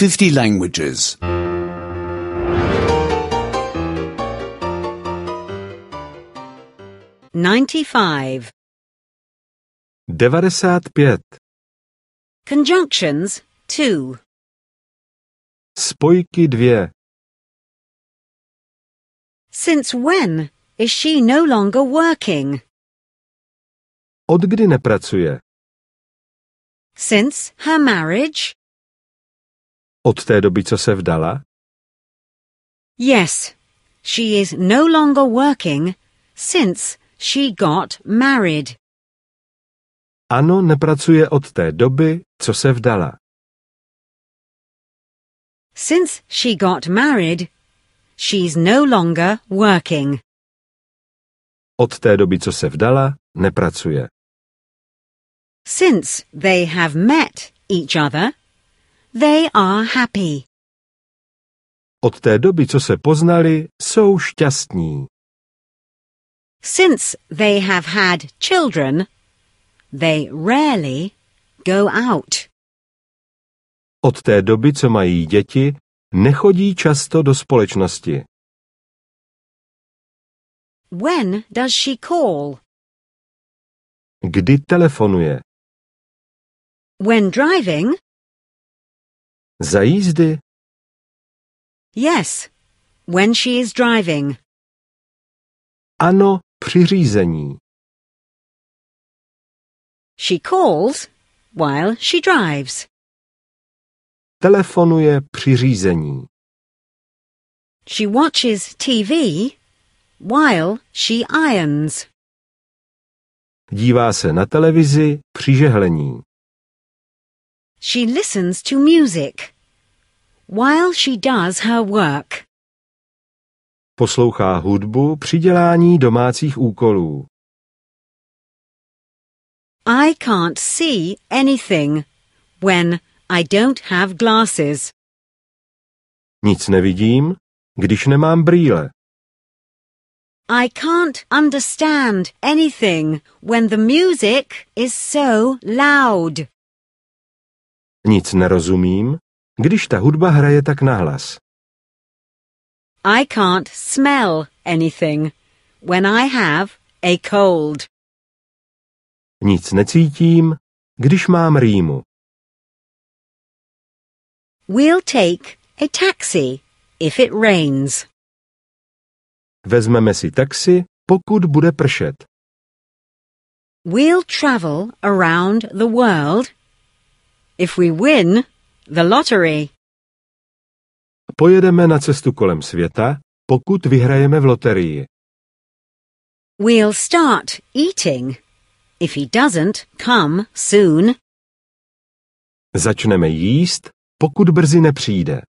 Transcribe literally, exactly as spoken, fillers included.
fifty languages. ninety-five. devadesát pět. Conjunctions two. Spojky dvě. Since when is she no longer working? Od kdy nepracuje? Since her marriage? Od té doby, co se vdala? Yes, she is no longer working since she got married. Ano, nepracuje od té doby, co se vdala. Since she got married, she's no longer working. Od té doby, co se vdala, nepracuje. Since they have met each other, they are happy. Od té doby, co se poznali, jsou šťastní. Since they have had children, they rarely go out. Od té doby, co mají děti, nechodí často do společnosti. When does she call? Kdy telefonuje? When driving? Za jízdy? Yes, when she is driving. Ano, při řízení. She calls while she drives. Telefonuje při řízení. She watches T V while she irons. Dívá se na televizi při žehlení. She listens to music while she does her work. Poslouchá hudbu při dělání domácích úkolů. I can't see anything when I don't have glasses. Nic nevidím, když nemám brýle. I can't understand anything when the music is so loud. Nic nerozumím, když ta hudba hraje tak nahlas. I can't smell anything when I have a cold. Nic necítím, když mám rýmu. We'll take a taxi if it rains. Vezmeme si taxi, pokud bude pršet. We'll travel around the world if we win the lottery. Pojedeme na cestu kolem světa, pokud vyhrajeme v loterii. We'll start eating if he doesn't come soon. Začneme jíst, pokud brzy nepřijde.